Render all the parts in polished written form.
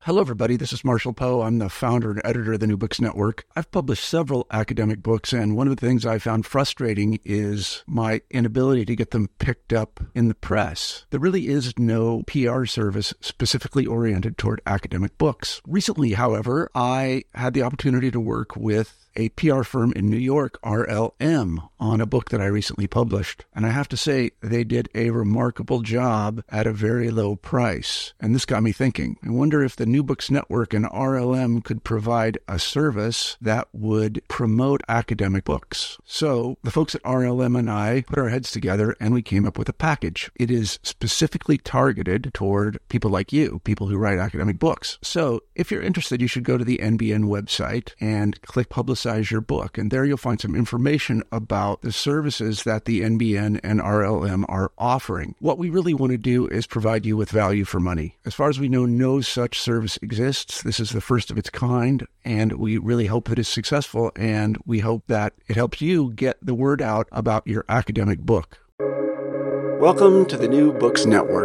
Hello, everybody. This is Marshall Poe. I'm the founder and editor of the New Books Network. I've published several academic books, and one of the things I found frustrating is my inability to get them picked up in the press. There really is no PR service specifically oriented toward academic books. Recently, however, I had the opportunity to work with a PR firm in New York, RLM, on a book that I recently published. And I have to say, they did a remarkable job at a very low price. And this got me thinking. I wonder if the New Books Network and RLM could provide a service that would promote academic books. So the folks at RLM and I put our heads together and we came up with a package. It is specifically targeted toward people like you, people who write academic books. So if you're interested, you should go to the NBN website and click Publicize Your Book. And there you'll find some information about the services that the NBN and RLM are offering. What we really want to do is provide you with value for money. As far as we know, no such service exists. This is the first of its kind, and we really hope that it's successful, and we hope that it helps you get the word out about your academic book. Welcome to the New Books Network.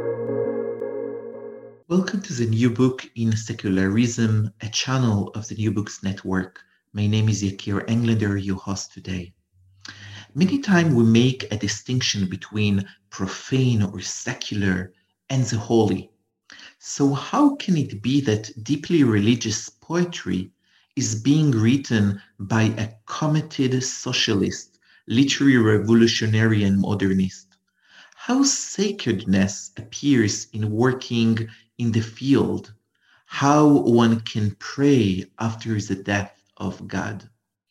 Welcome to the New Book in Secularism, a channel of the New Books Network. My name is Yakir Englander, your host today. Many times we make a distinction between profane or secular and the holy. So how can it be that deeply religious poetry is being written by a committed socialist, literary revolutionary and modernist? How sacredness appears in working in the field, how one can pray after the death of God.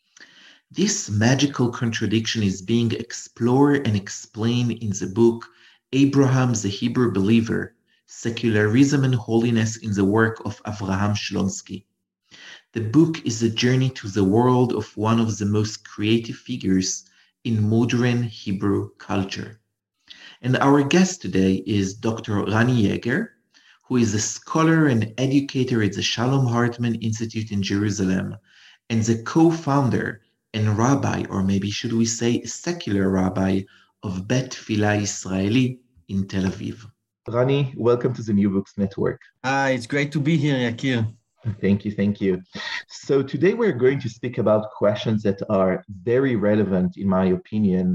This magical contradiction is being explored and explained in the book Abraham the Hebrew Believer, Secularism and Holiness in the work of Avraham Shlonsky. The book is a journey to the world of one of the most creative figures in modern Hebrew culture. And our guest today is Dr. Rani Yeager, who is a scholar and educator at the Shalom Hartman Institute in Jerusalem, and the co-founder and rabbi, or maybe should we say secular rabbi, of Bet Tfilah Israeli in Tel Aviv. Rani, welcome to the New Books Network. It's great to be here, Yakir. Thank you. So today we're going to speak about questions that are very relevant, in my opinion,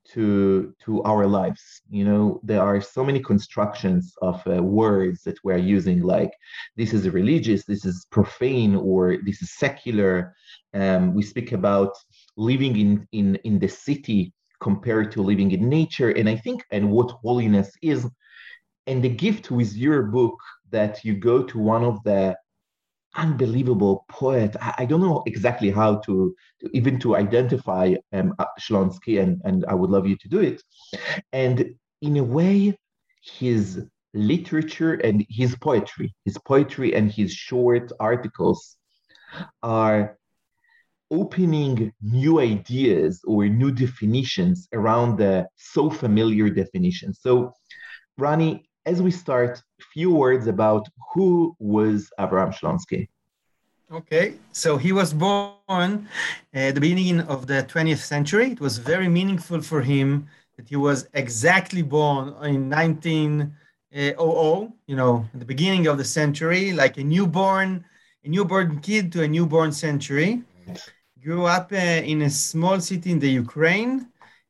to our lives. You know, there are so many constructions of words that we're using, like this is religious, this is profane, or this is secular. We speak about living in the city compared to living in nature, and what holiness is. And the gift with your book that you go to one of the unbelievable poet. I don't know exactly how to identify Shlonsky, and I would love you to do it. And in a way, his literature and his poetry and his short articles are opening new ideas or new definitions around the so familiar definitions. So, Rani, as we start, a few words about who was Avraham Shlonsky. Okay, so he was born at the beginning of the 20th century. It was very meaningful for him that he was exactly born in 1900, at the beginning of the century, like a newborn kid to a newborn century. Grew up in a small city in the Ukraine.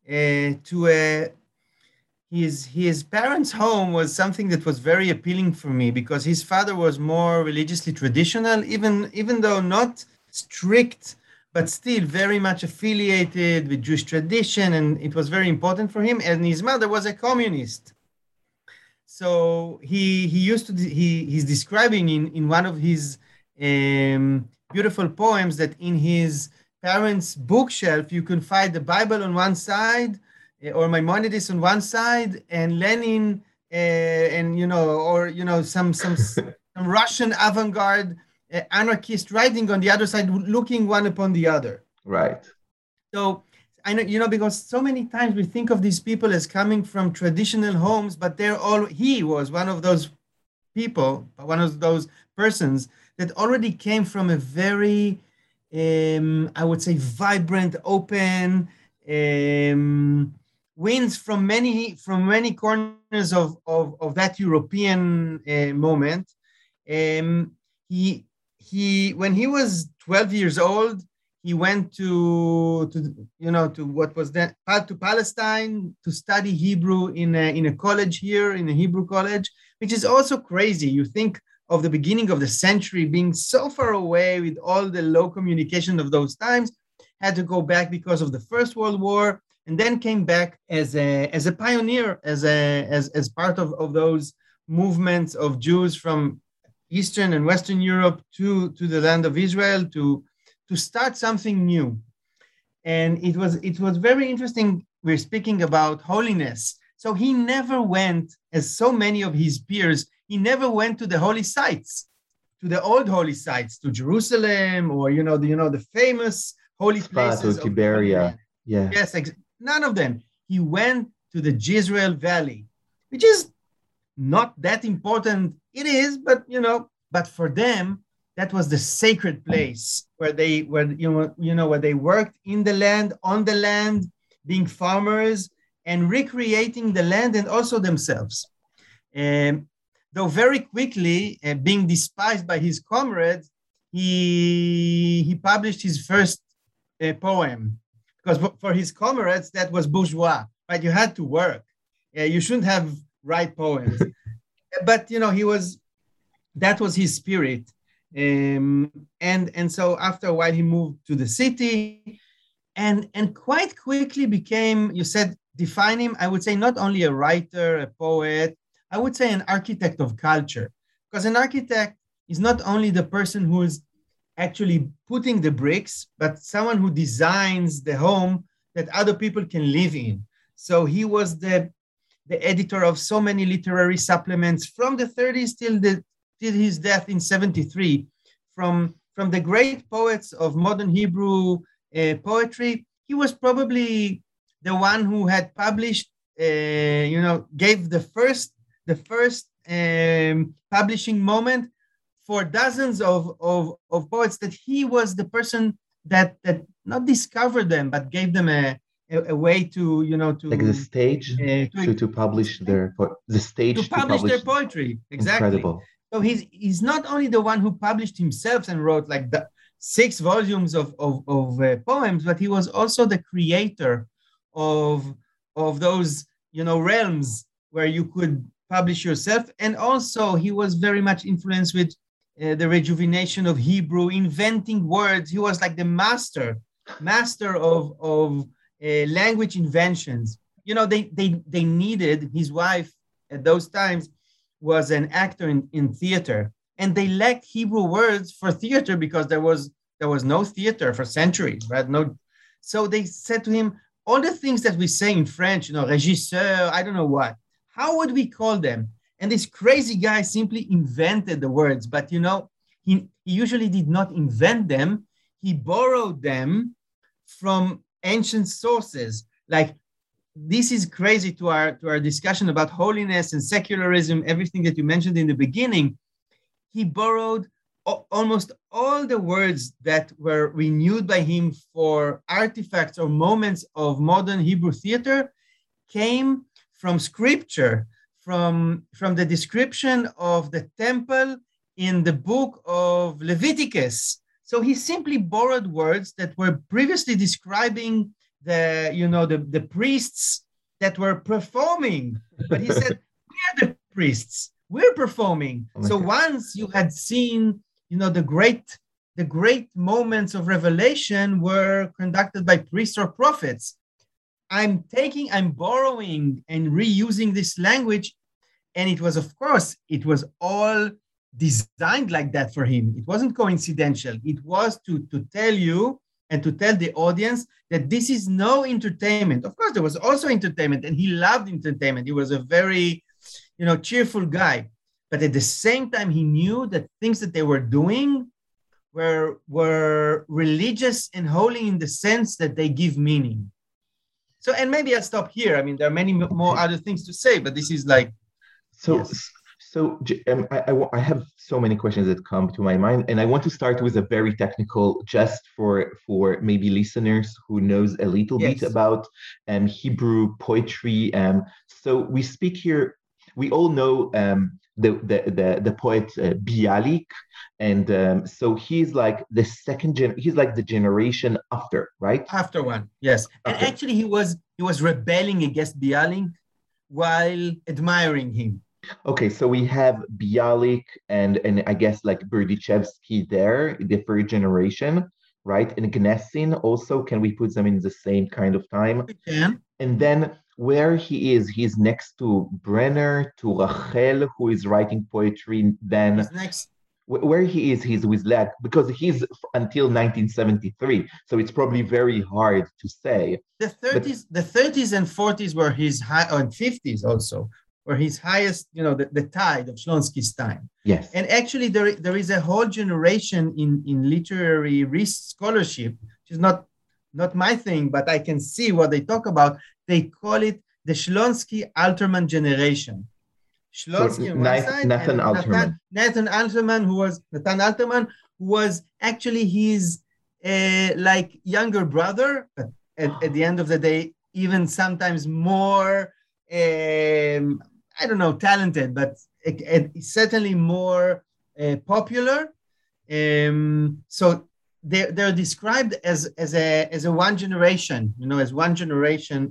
His parents' home was something that was very appealing for me because his father was more religiously traditional, even though not strict, but still very much affiliated with Jewish tradition, and it was very important for him. And his mother was a communist. So he's describing in one of his beautiful poems that in his parents' bookshelf you can find the Bible on one side, or Maimonides on one side, and Lenin, some Russian avant-garde anarchist writing on the other side, looking one upon the other. Right. So I know, because so many times we think of these people as coming from traditional homes, but he was one of those people, one of those persons that already came from a very, I would say, vibrant, open, winds from many corners of that European moment. He when he was 12 years old, he went to what was that, to Palestine, to study Hebrew in a college here, in a Hebrew college, which is also crazy. You think of the beginning of the century being so far away with all the low communication of those times, had to go back because of the First World War, and then came back as a pioneer, as part of those movements of Jews from Eastern and Western Europe to the land of Israel to start something new. And it was very interesting. We're speaking about holiness. So he never went, as so many of his peers, he never went to the holy sites, to the old holy sites, to Jerusalem, or the famous holy places or Tiberia. Yeah. Yes, none of them. He went to the Jezreel Valley, which is not that important. It is, but for them, that was the sacred place where they where they worked in the land, on the land, being farmers and recreating the land and also themselves. Though very quickly, being despised by his comrades, he published his first poem, because for his comrades that was bourgeois, right? You had to work. You shouldn't have write poems, but that was his spirit. And so after a while he moved to the city, and quite quickly became, you said, define him, I would say not only a writer, a poet, I would say an architect of culture, because an architect is not only the person who is actually putting the bricks, but someone who designs the home that other people can live in. So he was the editor of so many literary supplements from the 30s till his death in 73, from the great poets of modern Hebrew poetry. He was probably the one who had published, gave the first publishing moment for dozens of poets, that he was the person that not discovered them, but gave them a way to like the stage to publish their their poetry. Exactly. Incredible. So he's not only the one who published himself and wrote like the 6 volumes of poems, but he was also the creator of those realms where you could publish yourself. And also he was very much influenced with the rejuvenation of Hebrew, inventing words. He was like the master of language inventions. They needed, his wife at those times was an actor in theater, and they lacked Hebrew words for theater because there was no theater for centuries, right? So they said to him, all the things that we say in French, régisseur, I don't know what, how would we call them? And this crazy guy simply invented the words, but he usually did not invent them. He borrowed them from ancient sources. Like, this is crazy to our discussion about holiness and secularism, everything that you mentioned in the beginning. He borrowed almost all the words that were renewed by him for artifacts or moments of modern Hebrew theater came from scripture, from the description of the temple in the book of Leviticus. So he simply borrowed words that were previously describing the priests that were performing. But he said, we are the priests, we're performing. So once you had seen, the great moments of revelation were conducted by priests or prophets. I'm borrowing and reusing this language. And it was all designed like that for him. It wasn't coincidental. It was to tell you and to tell the audience that this is no entertainment. Of course, there was also entertainment, and he loved entertainment. He was a very, cheerful guy. But at the same time, he knew that things that they were doing were religious and holy in the sense that they give meaning. So, and maybe I'll stop here. I mean, there are many more other things to say, but this is like... So, yes. So I have so many questions that come to my mind, and I want to start with a very technical, just for maybe listeners who knows a little bit about Hebrew poetry. So we speak here we all know the poet Bialik, and so he's like the he's like the generation after, right? After one, yes. And After. actually, he was rebelling against Bialik while admiring him. Okay, so we have Bialik and I guess like Berdichevsky there, the third generation, right? And Gnessin also, can we put them in the same kind of time? We can. And then where he's next to Brenner, to Rachel, who is writing poetry. Then He's next. Where he's with Leah, because he's until 1973. So it's probably very hard to say. The 30s and 40s were his high, and 50s also, were his highest, the tide of Shlonsky's time. Yes. And actually there is a whole generation in literary scholarship, which is not my thing, but I can see what they talk about. They call it the Shlonsky Alterman generation. Shlonsky on one side, Nathan Alterman. Nathan Alterman, who was actually his like younger brother, but at the end of the day, even sometimes more, I don't know, talented, but certainly more popular. So they're described as a one generation, as one generation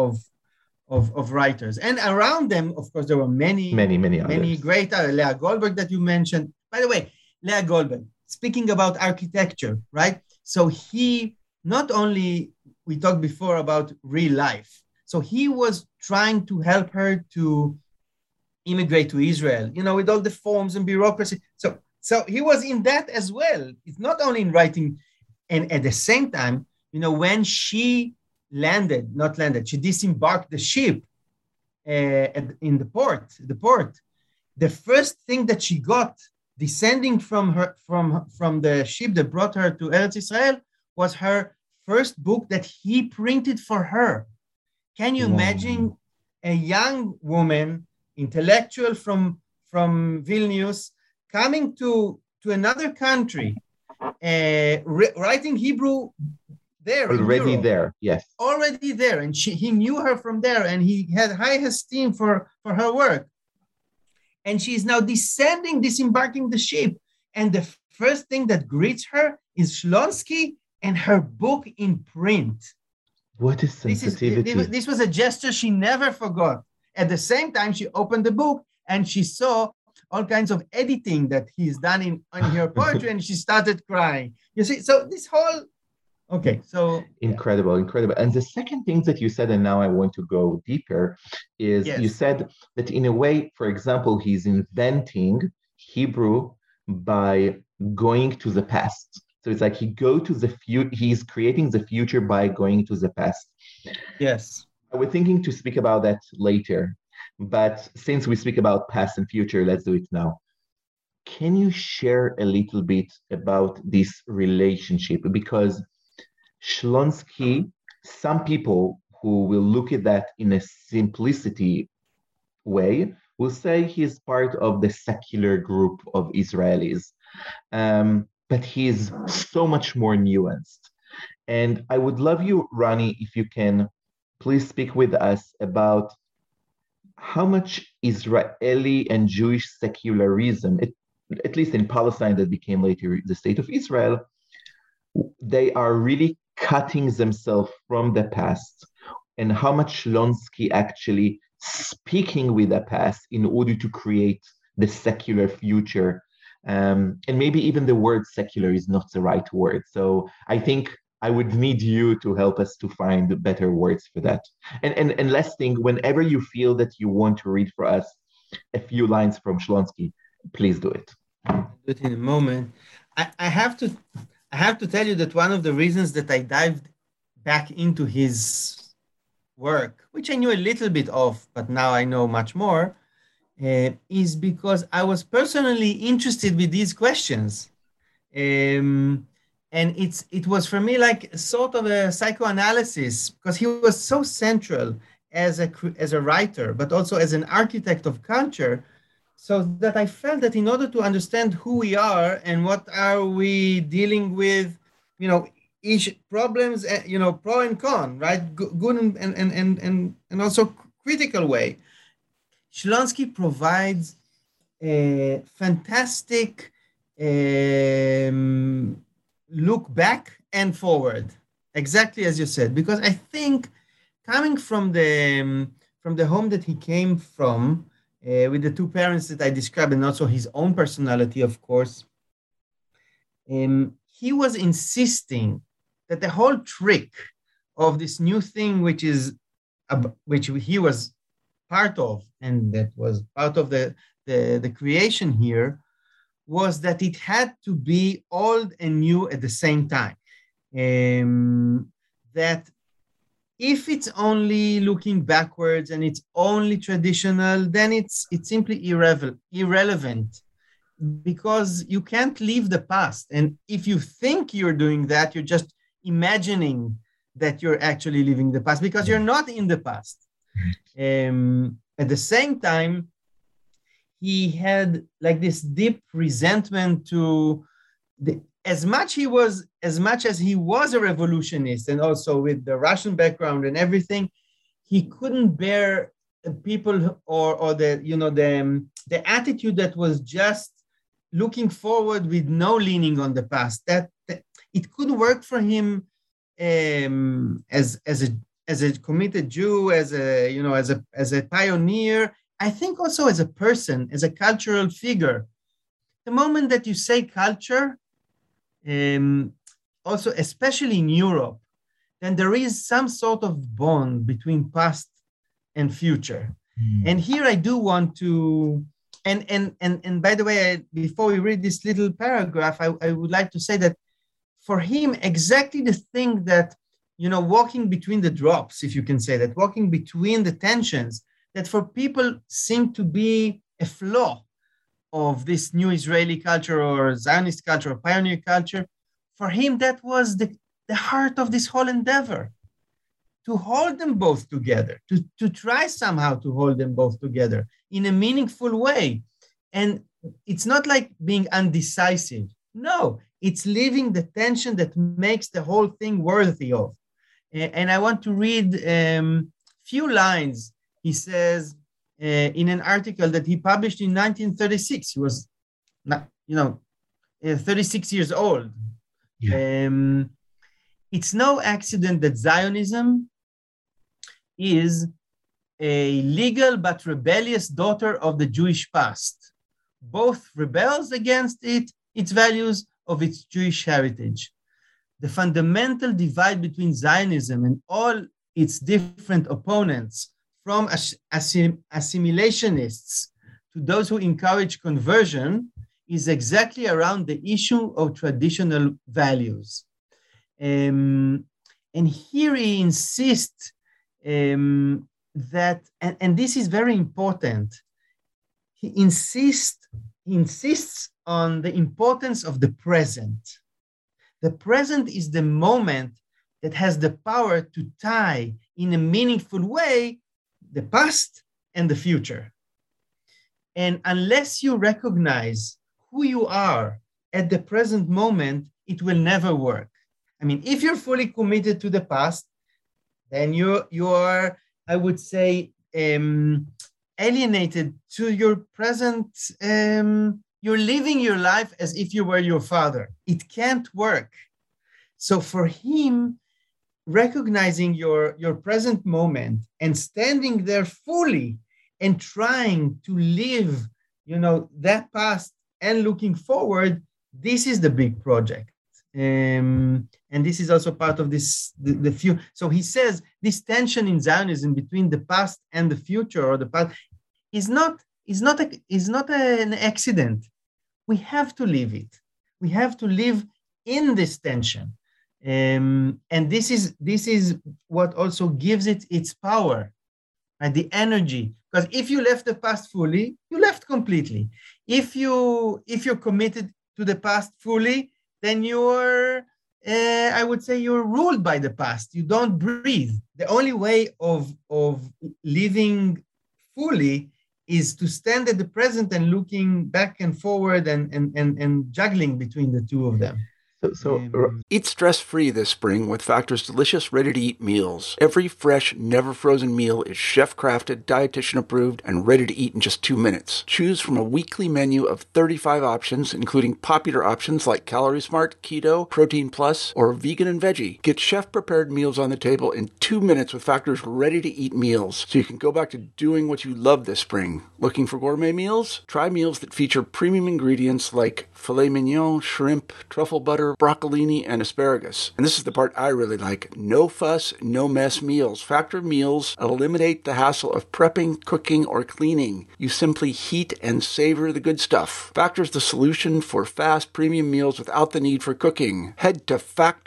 of writers. And around them, of course, there were many great, Leah Goldberg that you mentioned. By the way, Leah Goldberg, speaking about architecture, right? So he not only, we talked before about real life, so he was trying to help her to immigrate to Israel, with all the forms and bureaucracy. So he was in that as well. It's not only in writing. And at the same time, when she she disembarked the ship in the port. The first thing that she got descending from the ship that brought her to Eretz Israel was her first book that he printed for her. Can you imagine a young woman, intellectual from Vilnius, coming to another country, writing Hebrew there already there, yes, already there, and he knew her from there, and he had high esteem for her work. And she's now disembarking the ship, and the first thing that greets her is Shlonsky and her book in print. What is sensitivity? This was a gesture she never forgot. At the same time, she opened the book and she saw all kinds of editing that he's done in her poetry, and she started crying. You see, so this whole, okay, so incredible. And the second thing that you said, and now I want to go deeper, is you said that in a way, for example, he's inventing Hebrew by going to the past. So it's like he's creating the future by going to the past. Yes. I was thinking to speak about that later, but since we speak about past and future, let's do it now. Can you share a little bit about this relationship? Because Shlonsky, some people who will look at that in a simplicity way will say he's part of the secular group of Israelis. But he's so much more nuanced. And I would love you, Ronnie, if you can please speak with us about how much Israeli and Jewish secularism, at least in Palestine that became later the state of Israel, they are really cutting themselves from the past, and how much Shlonsky actually speaking with the past in order to create the secular future. And maybe even the word secular is not the right word. So I think I would need you to help us to find better words for that. And last thing, whenever you feel that you want to read for us a few lines from Shlonsky, please do it. I'll do it in a moment. I have to tell you that one of the reasons that I dived back into his work, which I knew a little bit of, but now I know much more, is because I was personally interested with these questions. And it was for me like sort of a psychoanalysis, because he was so central as a writer, but also as an architect of culture, so that I felt that in order to understand who we are and what are we dealing with, each problems, pro and con, right? Good and also critical way. Shlonsky provides a fantastic look back and forward, exactly as you said, because I think coming from the home that he came from, with the two parents that I described, and also his own personality, of course, he was insisting that the whole trick of this new thing, which he was part of, and that was part of the creation here, was that it had to be old and new at the same time. That if it's only looking backwards and it's only traditional, then it's simply irrelevant, because you can't leave the past. And if you think you're doing that, you're just imagining that you're actually living the past, because you're not in the past. At the same time, he had like this deep resentment to as much as he was a revolutionist, and also with the Russian background and everything, he couldn't bear people or the attitude that was just looking forward with no leaning on the past. That it could work for him as a committed Jew, as a pioneer. I think also as a person, as a cultural figure. The moment that you say culture, also especially in Europe, then there is some sort of bond between past and future. And here I do want to, and by the way, before we read this little paragraph, I would like to say that for him, exactly the thing that, walking between the drops, if you can say that, walking between the tensions, that for people seem to be a flaw of this new Israeli culture or Zionist culture or pioneer culture, for him, that was the heart of this whole endeavor, to hold them both together, to try somehow to hold them both together in a meaningful way. And it's not like being undecisive. No, it's leaving the tension that makes the whole thing worthy of. And I want to read a few lines. He says in an article that he published in 1936, he was, 36 years old. Yeah. It's no accident that Zionism is a legal but rebellious daughter of the Jewish past. Both rebels against its values of its Jewish heritage. The fundamental divide between Zionism and all its different opponents, from assimilationists to those who encourage conversion, is exactly around the issue of traditional values. And here he insists that, and this is very important, he insists on the importance of the present. The present is the moment that has the power to tie in a meaningful way the past and the future. And unless you recognize who you are at the present moment, it will never work. I mean, if you're fully committed to the past, then you are, I would say, alienated to your present. You're living your life as if you were your father. It can't work. So for him, recognizing your present moment and standing there fully and trying to live, that past and looking forward, this is the big project. And this is also part of this, the few. So he says this tension in Zionism between the past and the future, or the past, is not an accident. We have to live it. We have to live in this tension. And this is what also gives it its power, right? The energy. Because if you left the past fully, you left completely. If you're committed to the past fully, then you're, I would say, you're ruled by the past. You don't breathe. The only way of living fully is to stand at the present and looking back and forward and juggling between the two of them. Eat stress-free this spring with Factor's delicious, ready-to-eat meals. Every fresh, never-frozen meal is chef-crafted, dietitian-approved, and ready to eat in just 2 minutes. Choose from a weekly menu of 35 options, including popular options like Calorie Smart, Keto, Protein Plus, or Vegan and Veggie. Get chef-prepared meals on the table in 2 minutes with Factor's ready-to-eat meals, so you can go back to doing what you love this spring. Looking for gourmet meals? Try meals that feature premium ingredients like filet mignon, shrimp, truffle butter, broccolini, and asparagus. And this is the part I really like. No fuss, no mess meals. Factor meals eliminate the hassle of prepping, cooking, or cleaning. You simply heat and savor the good stuff. Factor's the solution for fast premium meals without the need for cooking. Head to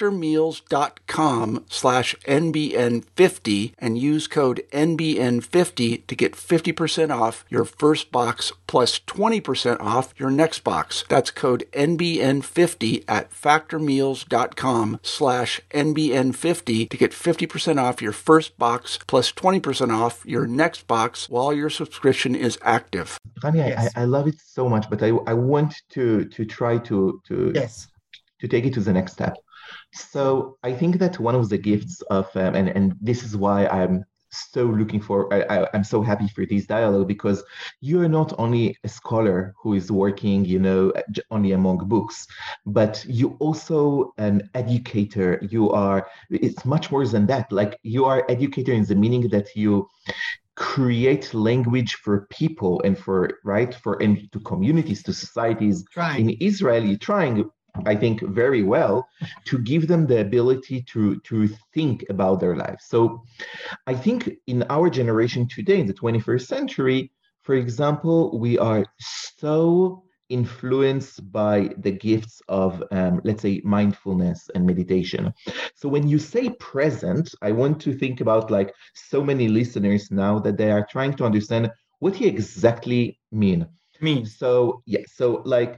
factormeals.com/NBN50 and use code NBN50 to get 50% off your first box plus 20% off your next box. That's code NBN50 at factormeals.com/NBN50 to get 50% off your first box plus 20% off your next box while your subscription is active. Rami, yes. I love it so much, but I want to try to take it to the next step. So I think that one of the gifts of, and this is why I'm so looking for, I'm so happy for this dialogue, because you're not only a scholar who is working, only among books, but you also an educator. It's much more than that. Like, you are educator in the meaning that you create language for people and to communities, to societies. In Israel. You're trying, I think, very well to give them the ability to think about their lives. So I think in our generation today, in the 21st century, for example, we are so influenced by the gifts of, let's say, mindfulness and meditation. So when you say present, I want to think about like so many listeners now that they are trying to understand what you exactly mean. So like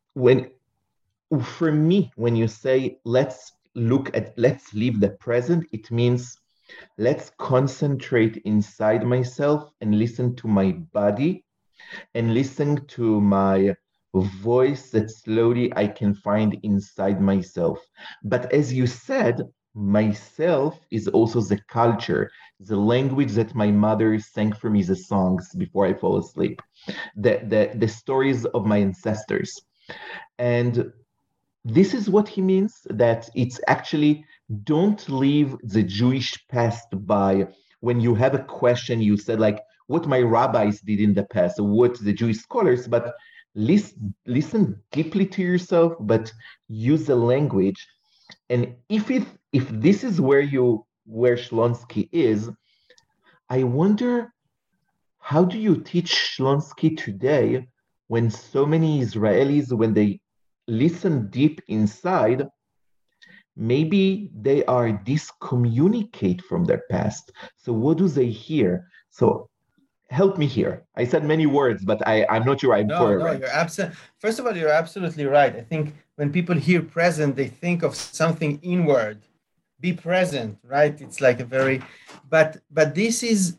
for me, when you say let's live the present, it means let's concentrate inside myself and listen to my body and listen to my voice that slowly I can find inside myself. But as you said, myself is also the culture, the language that my mother sang for me, the songs before I fall asleep, the stories of my ancestors. And this is what he means, that it's actually don't leave the Jewish past by when you have a question, you said like what my rabbis did in the past, or what the Jewish scholars, but listen deeply to yourself, but use the language. And if this is where Shlonsky is, I wonder, how do you teach Shlonsky today when so many Israelis, when they listen deep inside, maybe they are discommunicate from their past? So what do they hear? So help me here. I said many words, but I'm not sure I'm correct. You're absolutely. First of all, you're absolutely right. I think when people hear present, they think of something inward. Be present, right? It's like a very, but this is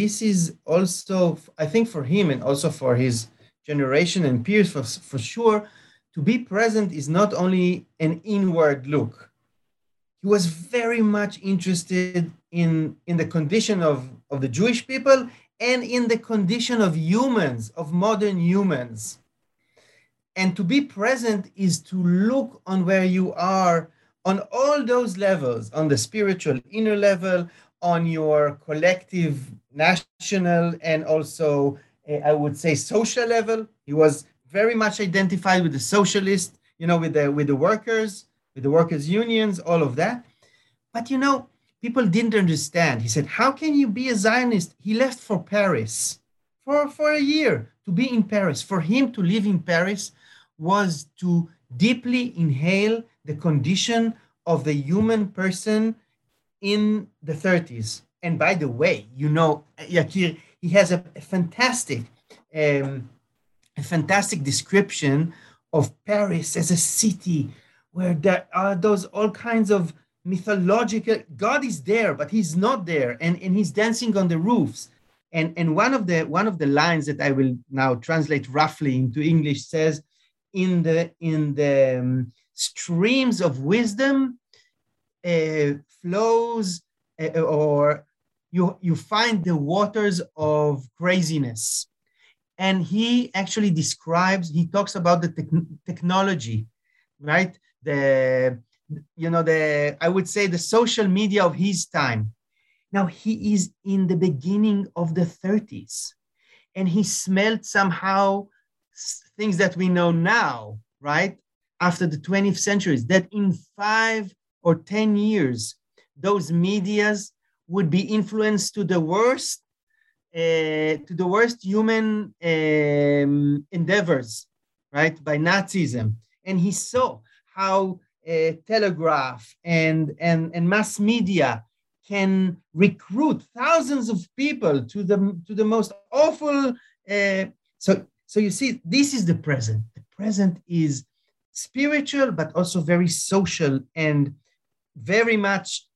also, I think, for him and also for his generation and peers, for sure. To be present is not only an inward look. He was very much interested in the condition of the Jewish people and in the condition of humans, of modern humans. And to be present is to look on where you are on all those levels, on the spiritual inner level, on your collective, national, and also, I would say, social level. He was very much identified with the socialists, with the workers, with the workers' unions, all of that. But, people didn't understand. He said, how can you be a Zionist? He left for Paris for a year to be in Paris. For him to live in Paris was to deeply inhale the condition of the human person in the 30s. And by the way, Yakir, he has a fantastic description of Paris as a city where there are those all kinds of mythological, God is there, but he's not there, and he's dancing on the roofs. And one of the lines that I will now translate roughly into English says, in the streams of wisdom flows, or you find the waters of craziness. And he actually he talks about the technology, right? I would say the social media of his time. Now he is in the beginning of the 30s, and he smelled somehow things that we know now, right? After the 20th centuries, that in 5 or 10 years, those medias would be influenced to the worst human endeavors, right, by Nazism. And he saw how telegraph and mass media can recruit thousands of people to the most awful. So you see, this is the present. The present is spiritual, but also very social and very much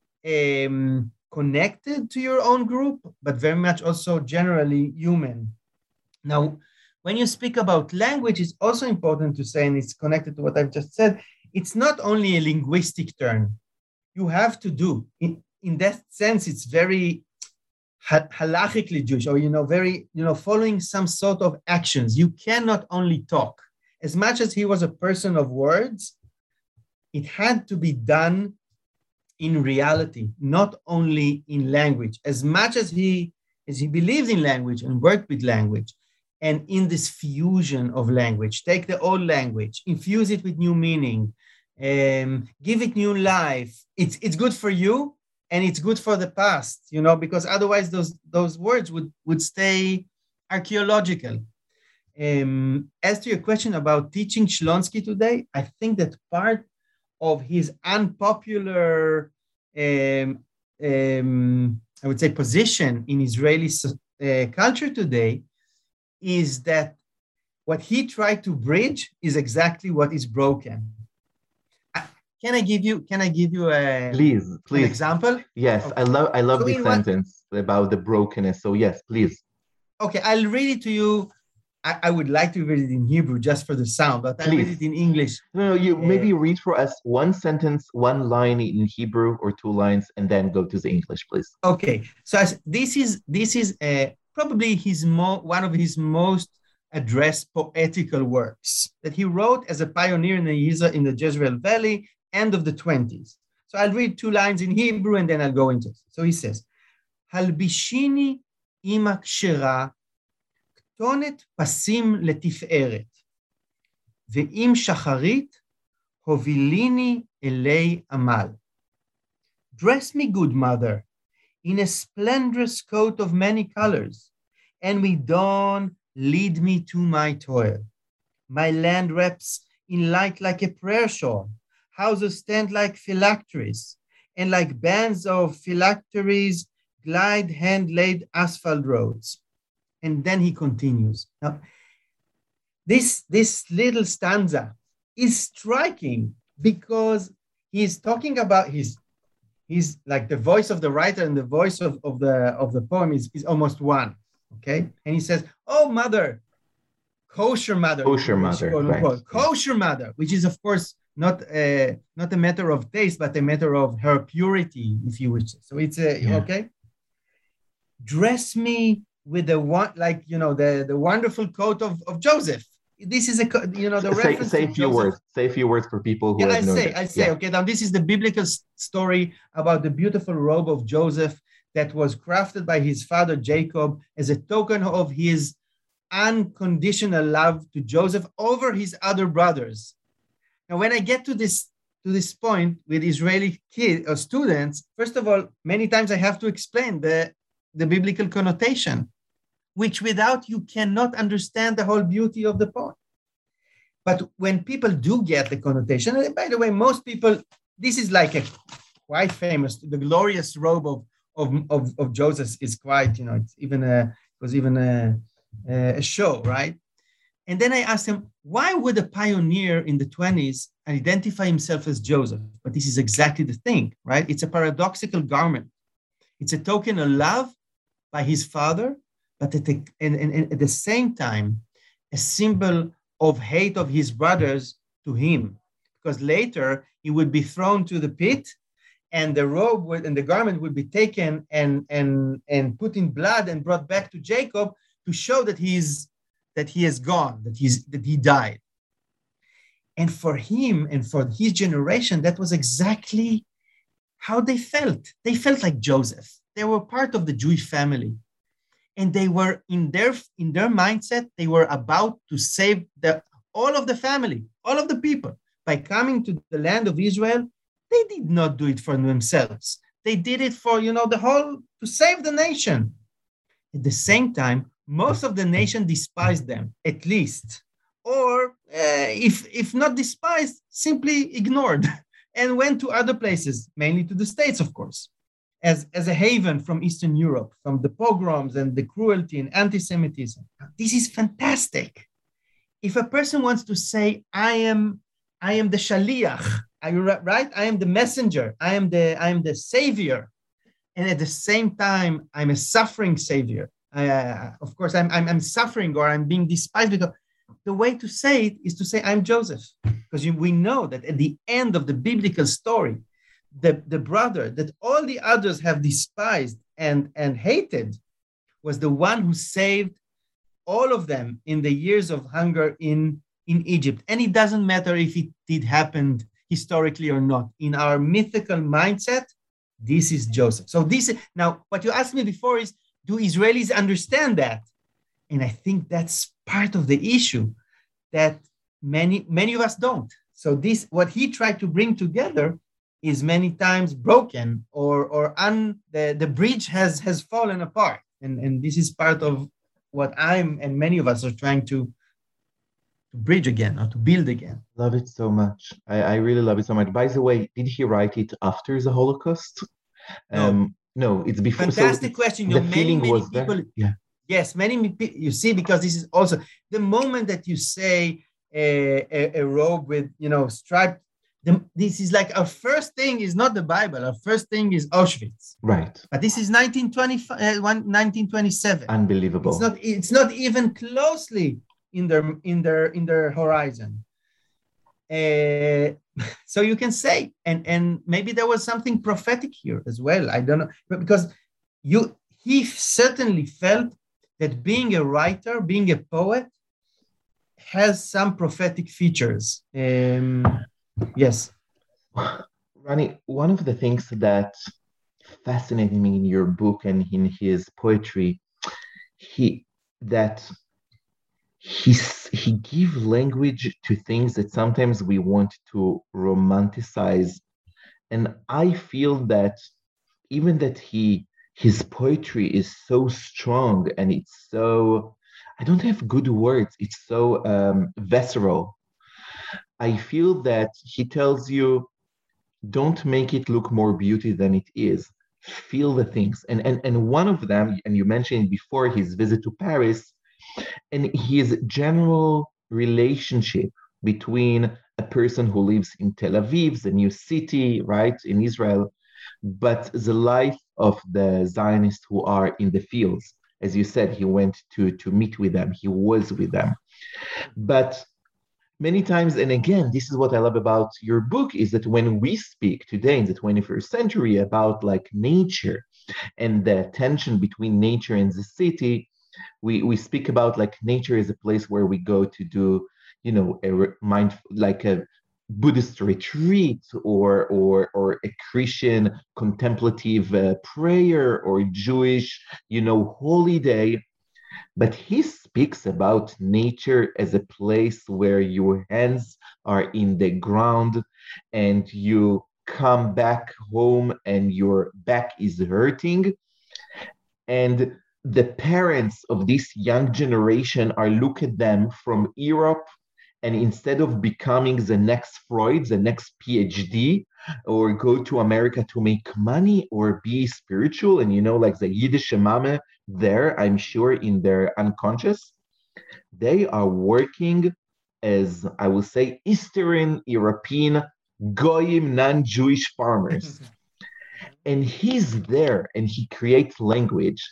connected to your own group, but very much also generally human. Now, when you speak about language, it's also important to say, and it's connected to what I've just said, it's not only a linguistic term. You have to do, in that sense, it's very halachically Jewish, or, very, following some sort of actions. You cannot only talk. As much as he was a person of words, it had to be done in reality, not only in language. As much as he believed in language and worked with language, and in this fusion of language, take the old language, infuse it with new meaning, give it new life. It's good for you, and it's good for the past, because otherwise those words would stay archaeological. As to your question about teaching Shlonsky today, I think that part of his unpopular, I would say, position in Israeli culture today is that what he tried to bridge is exactly what is broken. Can I give you please an example? Yes, okay. I love so this sentence about the brokenness. So yes, please. Okay, I'll read it to you. I would like to read it in Hebrew just for the sound, but I'll read it in English. No, you maybe read for us one sentence, one line in Hebrew or 2 lines, and then go to the English, please. Okay, so this is probably one of his most addressed poetical works that he wrote as a pioneer in the Jezreel Valley, end of the 20s. So I'll read 2 lines in Hebrew and then I'll go into it. So he says, Halbishini ima kshera, ktonet pasim letiferet, ve'im shacharit, hovilini elei amal. Dress me, good mother, in a splendorous coat of many colors, and with dawn lead me to my toil. My land wraps in light like a prayer shawl. Houses stand like phylacteries, and like bands of phylacteries glide hand-laid asphalt roads. And then he continues. Now, this little stanza is striking because he's talking about he's like the voice of the writer and the voice of the poem is almost one. Okay, and he says, "Oh, mother, kosher mother, right. Kosher mother," which is of course not a matter of taste, but a matter of her purity, if you wish. So it's okay. Dress me with the wonderful coat of Joseph. This is the reference. Say a few words for people who have known it. I say. Okay, now this is the biblical story about the beautiful robe of Joseph that was crafted by his father Jacob as a token of his unconditional love to Joseph over his other brothers. Now, when I get to this point with Israeli kids or students, first of all, many times I have to explain the biblical connotation, which without you cannot understand the whole beauty of the poem. But when people do get the connotation, and by the way, most people, this is like a quite famous, the glorious robe of Joseph is quite, it was even a show, right? And then I asked him, why would a pioneer in the 20s identify himself as Joseph? But this is exactly the thing, right? It's a paradoxical garment. It's a token of love by his father, but at the same time, a symbol of hate of his brothers to him, because later he would be thrown to the pit, and the robe and the garment would be taken and put in blood and brought back to Jacob to show that he has gone, that he died. And for him and for his generation, that was exactly how they felt. They felt like Joseph. They were part of the Jewish family. And they were in their mindset, they were about to save all of the family, all of the people. By coming to the land of Israel, they did not do it for themselves. They did it for, to save the nation. At the same time, most of the nation despised them, at least. Or if not despised, simply ignored and went to other places, mainly to the States, of course, as a haven from Eastern Europe, from the pogroms and the cruelty and anti-Semitism. This is fantastic. If a person wants to say, I am the shaliach, right? I am the messenger. I am the savior. And at the same time, I'm a suffering savior. Of course, I'm suffering or I'm being despised, because the way to say it is to say, I'm Joseph. Because we know that at the end of the biblical story, the brother that all the others have despised and hated was the one who saved all of them in the years of hunger in Egypt. And it doesn't matter if it did happen historically or not. In our mythical mindset, this is Joseph. So now, what you asked me before is, do Israelis understand that? And I think that's part of the issue, that many of us don't. So what he tried to bring together is many times broken, or the bridge has fallen apart. And this is part of what and many of us are trying to bridge again, or to build again. Love it so much. I really love it so much. By the way, did he write it after the Holocaust? No, it's before. Fantastic question. The feeling was people, there. Yeah. Yes, many people, you see, because this is also the moment that you say a robe with, striped, this is like our first thing is not the Bible. Our first thing is Auschwitz. Right. But this is 1927. Unbelievable. It's not even closely in their horizon. So you can say, and maybe there was something prophetic here as well. I don't know, but because he certainly felt that being a writer, being a poet, has some prophetic features. Yes. Rani, one of the things that fascinated me in your book and in his poetry, he give language to things that sometimes we want to romanticize. And I feel that even that his poetry is so strong, and it's so, I don't have good words, it's so visceral. I feel that he tells you, don't make it look more beauty than it is. Feel the things. And one of them, and you mentioned before, his visit to Paris, and his general relationship between a person who lives in Tel Aviv, the new city, right, in Israel, but the life of the Zionists who are in the fields. As you said, he went to meet with them, he was with them. But many times, and again, this is what I love about your book, is that when we speak today in the 21st century about like nature and the tension between nature and the city, we speak about like nature is a place where we go to do, like a Buddhist retreat or a Christian contemplative prayer or Jewish, holiday. But he speaks about nature as a place where your hands are in the ground and you come back home and your back is hurting. And the parents of this young generation are look at them from Europe, and instead of becoming the next Freud, the next PhD, or go to America to make money or be spiritual, and like the Yiddish mame there, I'm sure in their unconscious, they are working as, I will say, Eastern European Goyim non-Jewish farmers. And he's there and he creates language.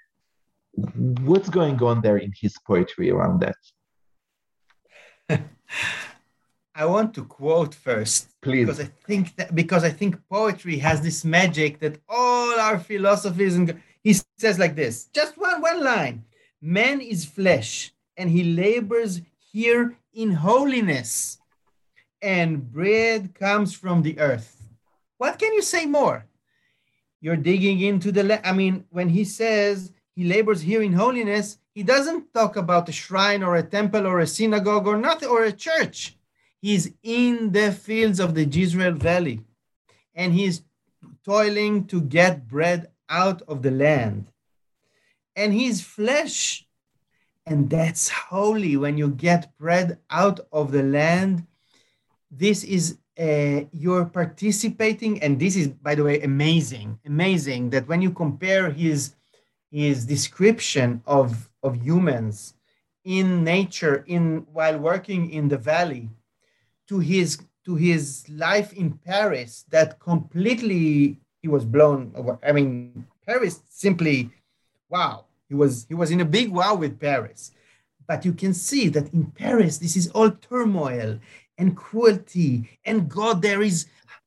What's going on there in his poetry around that? I want to quote first, Please. because I think poetry has this magic that all our philosophies, and he says like this, just one line: man is flesh, and he labors here in holiness, and bread comes from the earth. What can you say more? You're digging into I mean, when he says he labors here in holiness, he doesn't talk about a shrine or a temple or a synagogue or nothing or a church. He's in the fields of the Jezreel Valley, and he's toiling to get bread out of the land. And he's flesh, and that's holy. When you get bread out of the land, this is you're participating, and this is, by the way, amazing that when you compare his description of humans in nature while working in the valley to his life in Paris, that completely he was blown away. I mean, Paris simply, wow. He was in a big wow with Paris. But you can see that in Paris, this is all turmoil and cruelty, and God there is,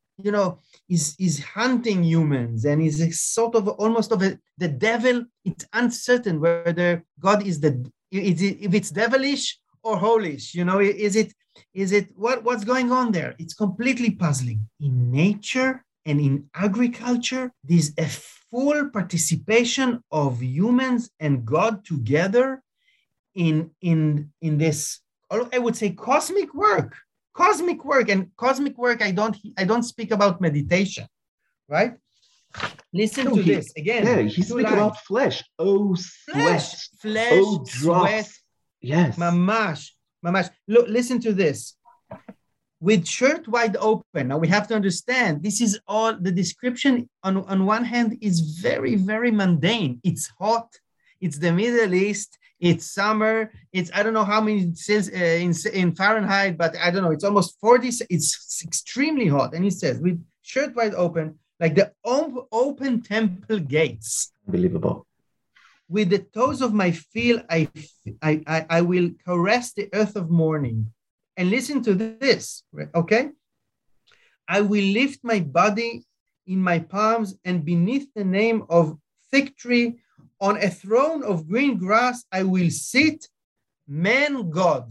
is hunting humans, and is a sort of almost of the devil. It's uncertain whether God is if it's devilish or holish. Is it what's going on there? It's completely puzzling. In nature and in agriculture, there's a full participation of humans and God together in this, I would say, cosmic work. And cosmic work, I don't speak about meditation, right? Listen to this again. Yeah, he speaks about flesh. Oh, sweat. Oh, drops. Sweat. Yes. Mamash. Look, listen to this. With shirt wide open. Now we have to understand, this is all, the description on one hand is very, very mundane. It's hot. It's the Middle East. It's summer. It's, I don't know how many it says in Fahrenheit, but I don't know. It's almost 40. It's extremely hot. And he says, with shirt wide open, like the open temple gates. Unbelievable. With the toes of my feet, I will caress the earth of morning. And listen to this, okay? I will lift my body in my palms, and beneath the name of thick tree, on a throne of green grass, I will sit, man God.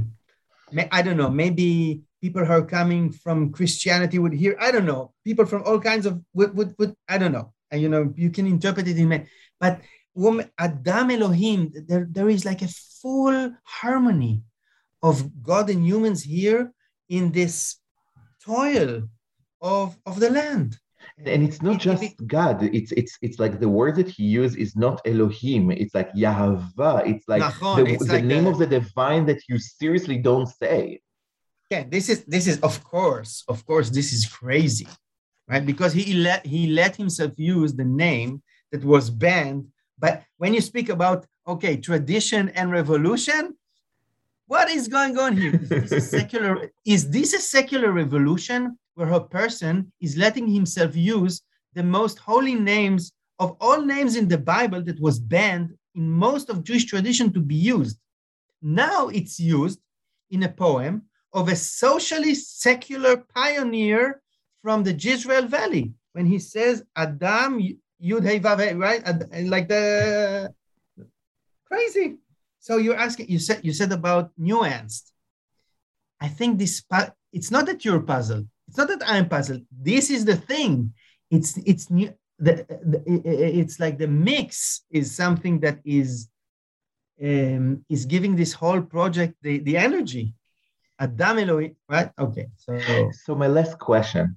I don't know, maybe people who are coming from Christianity would hear, I don't know, people from all kinds of, would I don't know. And, you can interpret it in man. But Adam Elohim, there is like a full harmony of God and humans here in this toil of the land. And it's not just God. It's like the word that he used is not Elohim. It's like Yahweh. It's like the name of the divine that you seriously don't say. Yeah, this is of course this is crazy, right? Because he let himself use the name that was banned. But when you speak about tradition and revolution, what is going on here? Is this a secular revolution where a person is letting himself use the most holy names of all names in the Bible that was banned in most of Jewish tradition to be used? Now it's used in a poem of a socialist secular pioneer from the Jezreel Valley when he says Adam Yud Hey Vav Hey, right? Like the crazy. So you're asking, you said about nuanced. I think it's not that you're puzzled. It's not that I'm puzzled. This is the thing. It's new. It's like the mix is something that is giving this whole project the energy. Adam Elohim, right? Okay. So my last question.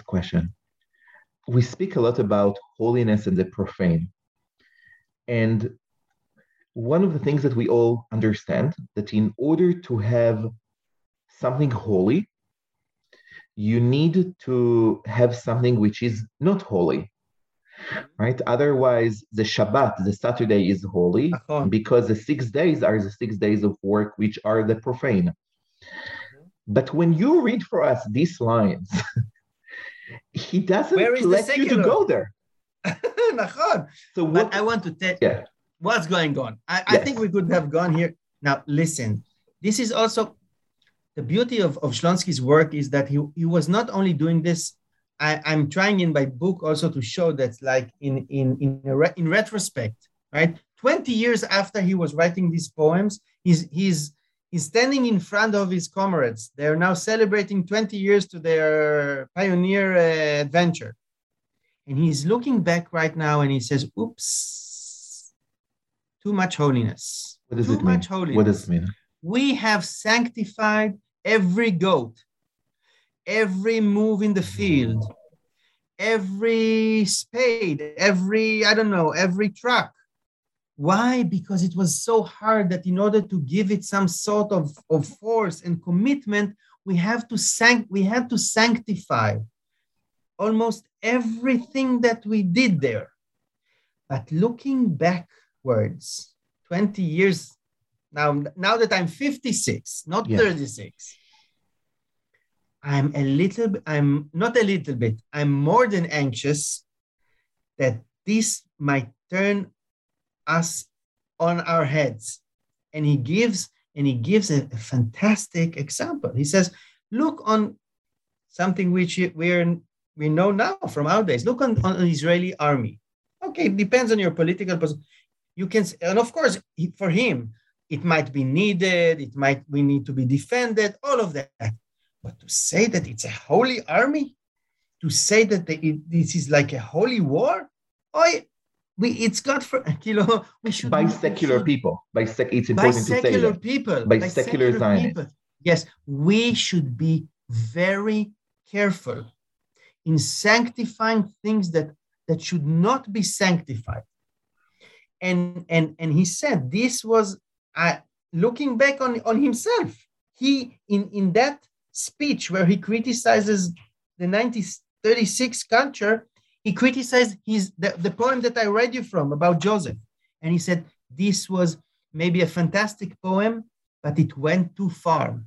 We speak a lot about holiness and the profane, and one of the things that we all understand that in order to have something holy, you need to have something which is not holy, right? Otherwise, the Shabbat, the Saturday, is holy because the 6 days are the 6 days of work, which are the profane. But when you read for us these lines, he doesn't let you to go there. So but I want to tell you what's going on. I think we could have gone here. Now, listen, this is also the beauty of Shlonsky's work is that he was not only doing this. I'm trying in my book also to show that, like in retrospect, right? 20 years after he was writing these poems, he's standing in front of his comrades. They are now celebrating 20 years to their pioneer adventure. And he's looking back right now and he says, oops, too much holiness. What does too it much mean? holiness. What does it mean? We have sanctified every goat, every move in the field, every spade, every truck. Why? Because it was so hard that in order to give it some sort of force and commitment, we had to sanctify almost everything that we did there. But looking backwards, 20 years now that I'm 56, not 36, I'm more than anxious that this might turn us on our heads. And he gives a fantastic example. He says, look on something which we know now from our days. Look on the Israeli army. Okay, it depends on your political position. You can, and of course, for him, it might be needed. We need to be defended, all of that. But to say that it's a holy army, to say that this is like a holy war, it's got for we should by secular people. It's important to say that. People, by secular Zionists. Yes, we should be very careful in sanctifying things that should not be sanctified. And he said this was looking back on himself. He in that speech where he criticizes the 1936 culture, he criticized the poem that I read you from about Joseph. And he said, this was maybe a fantastic poem, but it went too far.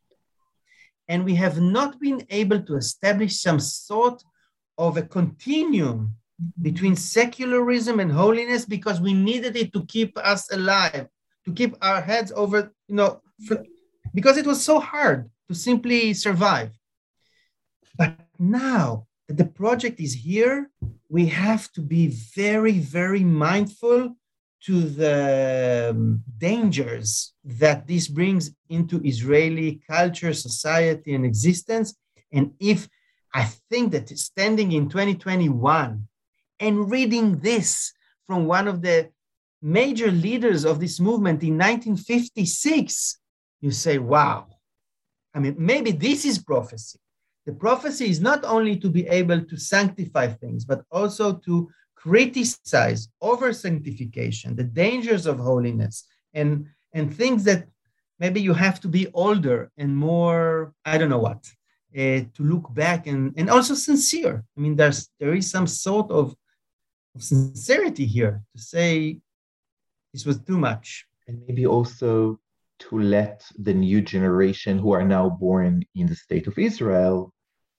And we have not been able to establish some sort of a continuum between secularism and holiness because we needed it to keep us alive, to keep our heads over, because it was so hard to simply survive. But now that the project is here, we have to be very, very mindful to the dangers that this brings into Israeli culture, society, and existence. And I think that standing in 2021 and reading this from one of the major leaders of this movement in 1956, you say, wow. I mean, maybe this is prophecy. The prophecy is not only to be able to sanctify things, but also to criticize over-sanctification, the dangers of holiness, and things that maybe you have to be older and more, I don't know what, to look back and also sincere. I mean, there is some sort of sincerity here to say this was too much. And maybe also to let the new generation who are now born in the state of Israel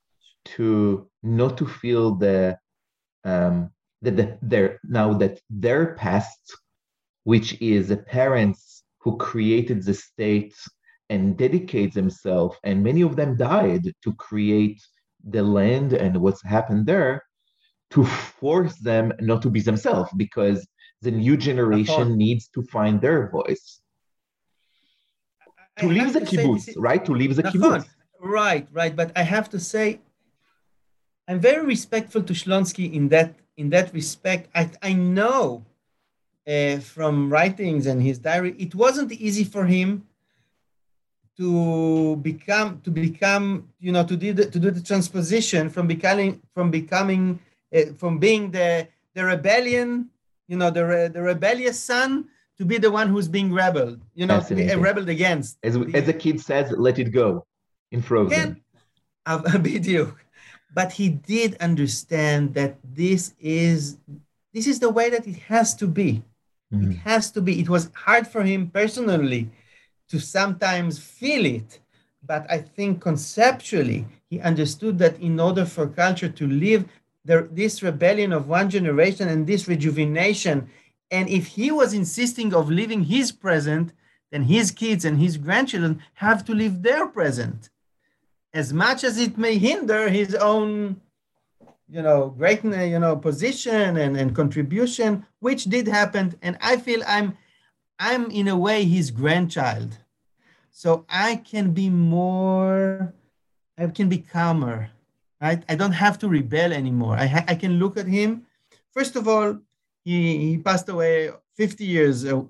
to not to feel their past, which is the parents who created the state and dedicate themselves, and many of them died to create the land and what's happened there, to force them not to be themselves, because the new generation needs to find their voice. To leave the kibbutz, right? To leave the kibbutz. Right. But I have to say, I'm very respectful to Shlonsky in that respect. I know from writings and his diary, it wasn't easy for him to do the transposition from being the rebellion, the rebellious son, to be the one who's being rebelled, rebelled against. As the kid says, let it go in Frozen. But he did understand that this is the way that it has to be. Mm-hmm. It has to be. It was hard for him personally to sometimes feel it, but I think conceptually he understood that in order for culture to live, this rebellion of one generation and this rejuvenation, and if he was insisting of living his present, then his kids and his grandchildren have to live their present, as much as it may hinder his own, great, position and contribution, which did happen. And I feel I'm in a way his grandchild. So I can be calmer, right? I don't have to rebel anymore. I can look at him. First of all, he passed away 50 years. So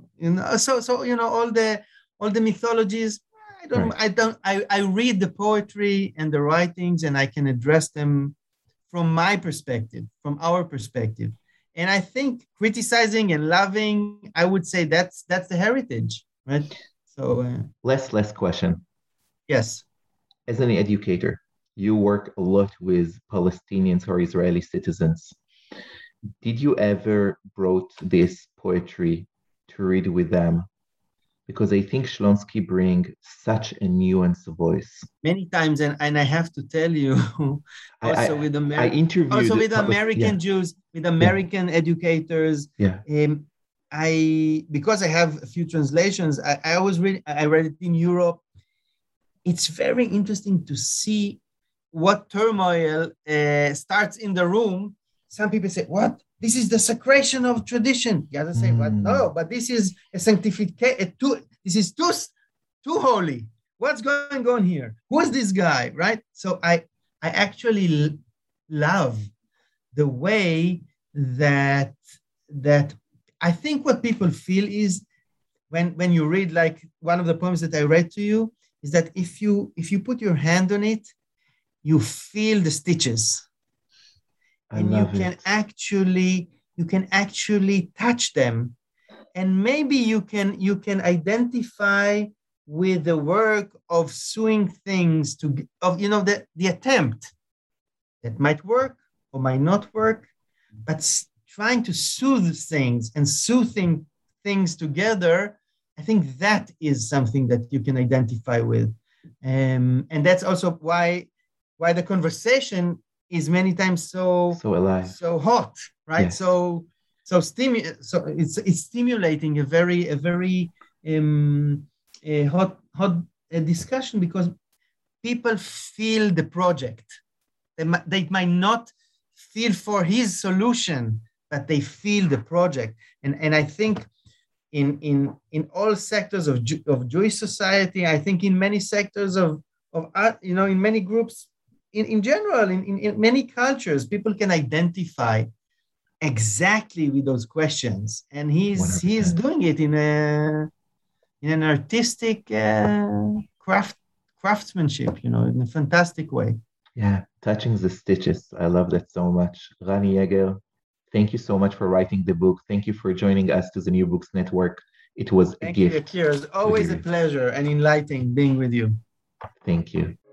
all the mythologies. I read the poetry and the writings, and I can address them from my perspective, from our perspective. And I think criticizing and loving, I would say that's the heritage, right? So last question. Yes. As an educator, you work a lot with Palestinians or Israeli citizens. Did you ever brought this poetry to read with them? Because I think Shlonsky brings such a nuanced voice. Many times, and I have to tell you, with American Jews, with American educators. Yeah. Because I have a few translations, I read it in Europe. It's very interesting to see what turmoil starts in the room. Some people say, what? This is the desecration of tradition. The others say, what? No, but this is a sanctification. This is too holy. What's going on here? Who is this guy, right? So I actually love the way that I think what people feel is when you read, like one of the poems that I read to you, is that if you put your hand on it, you feel the stitches. And you can actually touch them, and maybe you can identify with the work of sewing things the attempt that might work or might not work, but trying to soothe things and soothing things together. I think that is something that you can identify with, and that's also why the conversation is many times so alive, so hot, right? Yes. So it's stimulating a very hot discussion, because people feel the project. They might not feel for his solution, but they feel the project. And I think in all sectors of Jewish society, I think in many sectors of art, in many groups, in general, in many cultures, people can identify exactly with those questions, and he's doing it in an artistic craftsmanship, in a fantastic way. Yeah, touching the stitches. I love that so much. Rani Yeager, thank you so much for writing the book. Thank you for joining us to the New Books Network. It was a gift. Thank you, Yakir. It's always a pleasure and enlightening being with you. Thank you.